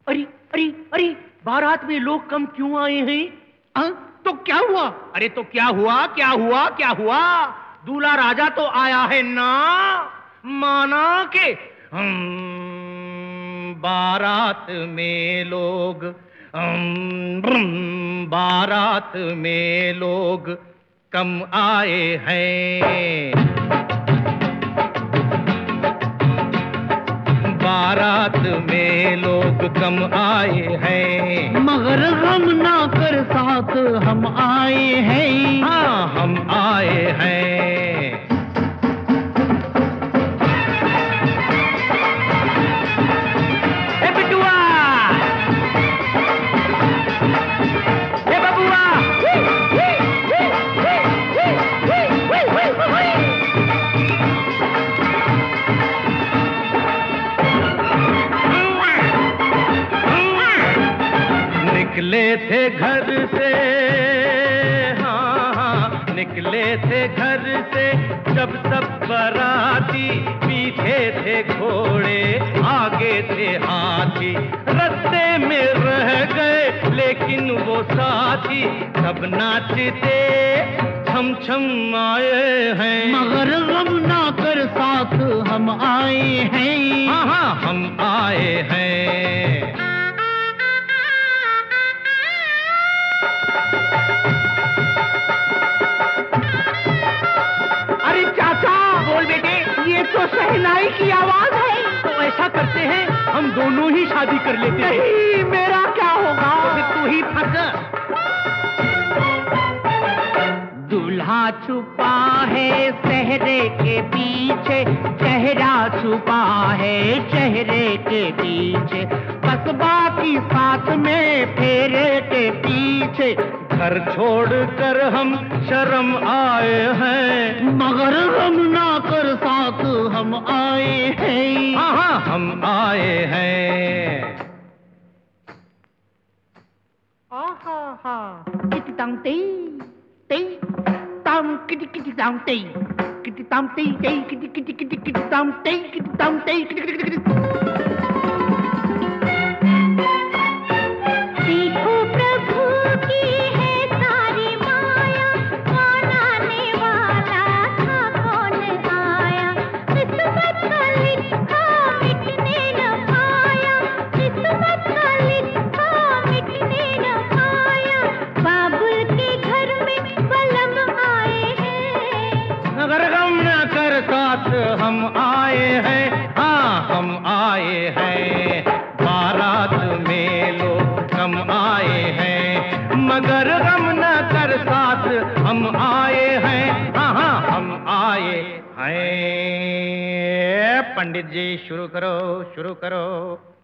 अरे अरे अरे, बारात में लोग कम क्यों आए हैं? तो क्या हुआ? अरे तो क्या हुआ, क्या हुआ, क्या हुआ? दूल्हा राजा तो आया है ना, माना के बारात में लोग, बारात में लोग कम आए हैं। बारात में लोग कम आए हैं, मगर गम ना कर साथ हम आए हैं। हाँ हम आए हैं। ए बिटुआ, ए बबुआ, निकले थे घर से, हाँ निकले थे घर से जब सब बराती, पीछे थे घोड़े आगे थे हाथी, रास्ते में रह गए लेकिन वो साथी, सब नाचते छम छम आए हैं। मगर गम ना कर साथ हम आए हैं। हाँ हाँ हम आए हैं। अरे चाचा, बोल बेटे, ये तो शहनाई की आवाज है। तो ऐसा करते हैं, हम दोनों ही शादी कर लेते हैं। नहीं, मेरा क्या होगा? तो तू ही फंस। दूल्हा छुपा है सहरे के पीछे, चेहरा छुपा है चेहरे के पीछे, बस बाकी साथ में फेरे के पीछे। घर छोड़कर हम शर्म आए हैं, मगर हम ना कर साथ हम आए हैं। हाँ हाँ हम आए हैं। आहा हा, किटी ताम ते ते ताम किटी किटी ताम ते, किटी ताम ते ते किटी किटी किटी किटी ताम ते, किटी ताम ते किटी किटी किटी। देखो प्रभु की है सारी माया, कौन आने वाला था कौन आया, किस्मत का लिखा मिटने न पाया, किस्मत का लिखा मिटने न पाया, बाबुल के घर में बलम आए हैं। मगर गम न कर साथ हम आए हैं, हाँ हम आए हैं। बारात में लोग कम आए हैं, मगर गम न कर साथ हम आए हैं, हाँ हाँ हम आए हैं। पंडित जी शुरू करो, शुरू करो।